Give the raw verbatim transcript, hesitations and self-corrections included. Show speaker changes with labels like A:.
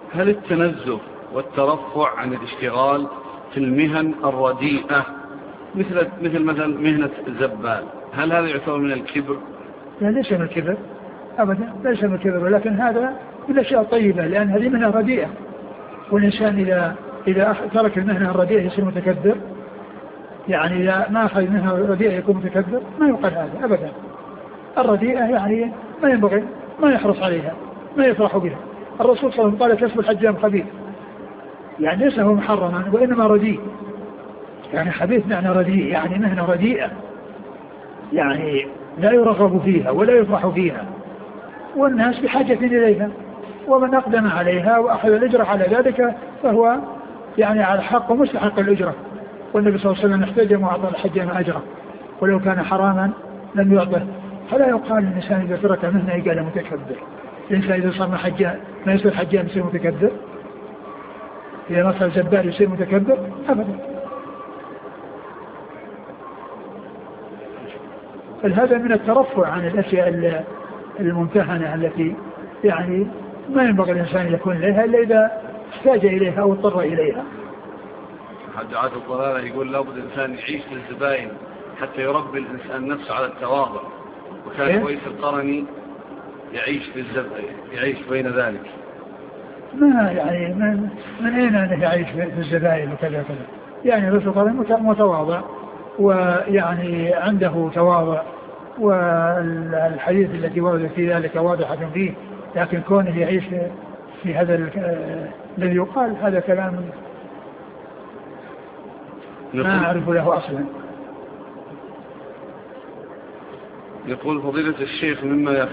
A: هل التنزه والترفع عن الاشتغال في المهن الرديئة مثل مثل مثلا مهنة الزبال، هل هذا يعتبر من الكبر؟
B: لا ليس من الكبر أبدا، ليس من الكبر، ولكن هذا من الأشياء الطيبة، لأن هذه مهنة رديئة، والإنسان إذا إذا ترك المهنة الرديئة يصير متكبر، يعني إذا ما أخذ منها رديئة يكون متكبر، ما يقال هذا أبدا. الرديئة يعني ما ينبغي، ما يحرص عليها، ما يفرح بها. الرسول صلى الله عليه وسلم قال كسب الحجام خبيث، يعني ليس هو محرما وإنما رديء، يعني خبيث معنى رديء، يعني مهنة رديئة، يعني لا يرغب فيها ولا يفرح فيها، والناس بحاجة إليها، ومن أقدم عليها وأخذ الأجر على ذلك فهو يعني على حق ومستحق الأجرة، والنبي صلى الله عليه وسلم احتجم وأعطى الحجام أجره، ولو كان حراما لم يعطه. فلا يقال الإنسان إذا ترك مهنة قال متكبر، الإنسان إذا صار حجام ما يصير حجام يصير متكبر، إذا ما صار زبال يصير متكبر أبدا. فهذا من الترفع عن الأشياء الممتهنة التي يعني ما ينبغي الإنسان يكون إليها إلا إذا احتاج إليها أو اضطر إليها.
A: حد الضلالة يقول لابد الإنسان يعيش للزبائن حتى يربي الإنسان نفسه على التواضع، وكان إيه؟ كويس القرني يعيش في الزبائن، يعيش بين ذلك.
B: ما يعني من, من أين أنه يعيش في الزبائن وكذا كذا، يعني رسول القرني متواضع، ويعني عنده تواضع، والحديث التي وردت في ذلك واضحة فيه، لكن كونه يعيش في هذا الذي يقال هذا كلام ما أعرف له أصلا.
A: يقول فضيلة الشيخ مما